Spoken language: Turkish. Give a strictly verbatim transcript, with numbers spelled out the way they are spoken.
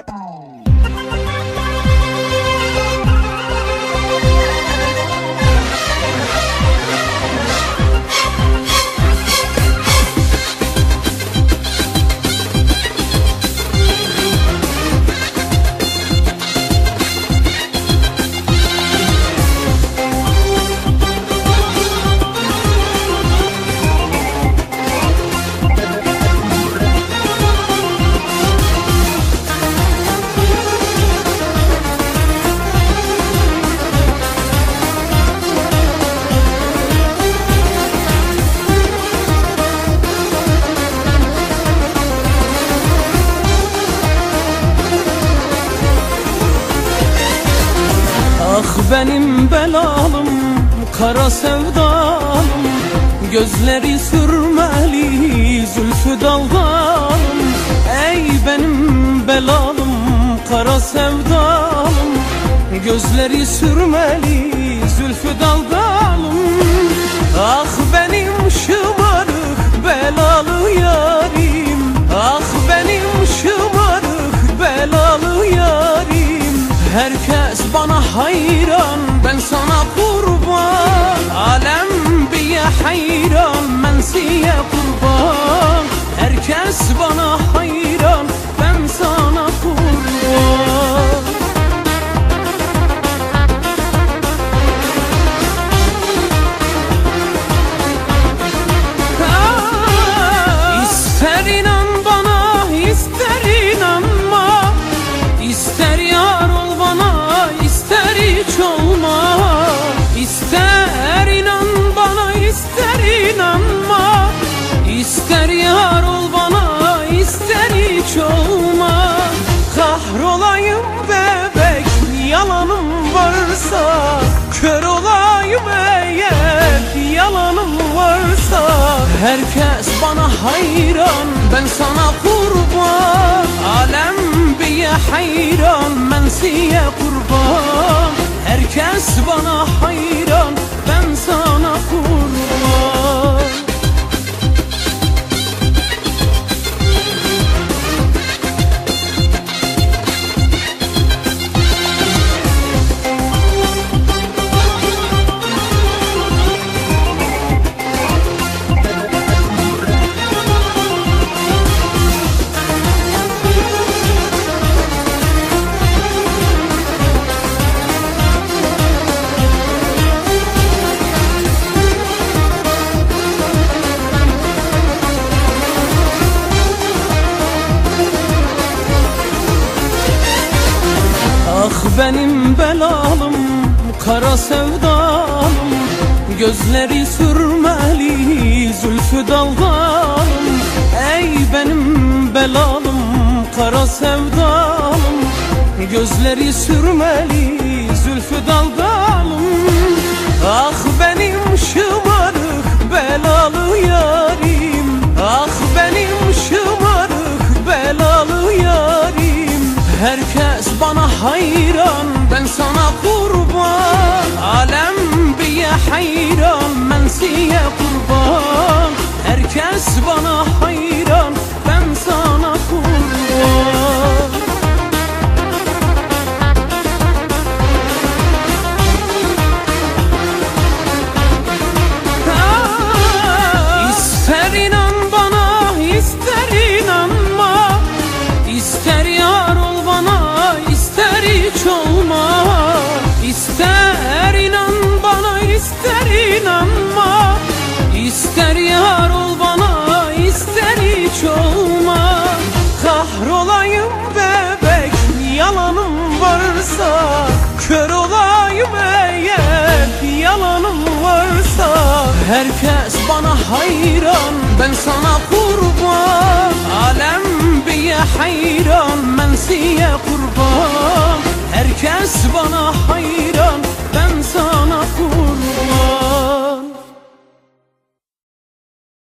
Ah benim belalım, kara sevdalım, gözleri sürmeli, zülfü dalgalım. Ey benim belalım, kara sevdalım, gözleri sürmeli, zülfü dalgalım. Ah benim şımarık belalı yarim, ah benim şımarık belalı yarim. Herkes bana hayran, ben sana kurban. Alem biye hayran, ben siye kurban. Herkes bana hayran, ben sana kurban. Ah, ister inan bana, ister inanma, ister yar ol bana, ister hiç olma. İster inan bana, ister inanma, ister yar ol bana, ister hiç olma. Kahrolayım bebek, yalanım varsa, kör olayım eğer yalanım varsa. Herkes bana hayran, ben sana kurban. Alem biye hayran, ben siye kurban. Herkes bana hayran, ben sana kurban. Ah benim belalım, kara sevdalım, gözleri sürmeli, zülfü dalgalım. Ey benim belalım, kara sevdalım, gözleri sürmeli, zülfü dalgalım. Ah benim şımarık belalı yarim, ah benim şımarık belalı yarim. Herkes bana hayran, ben sana kurban. Alem biye hayran, ben siye kurban. Herkes bana hayran, ben sana kurban. Ah, ister inan bana, ister inanma, ister yar ol bana, ister hiç olma. İster inan bana, ister inanma, ister yar ol bana, ister hiç olma. Kahrolayım bebek, yalanım varsa, kör olayım eğer yalanım varsa. Herkes bana hayran, ben sana kurban. Alem biye hayran, ben siye kurban. Herkes bana hayran, ben sana kurban.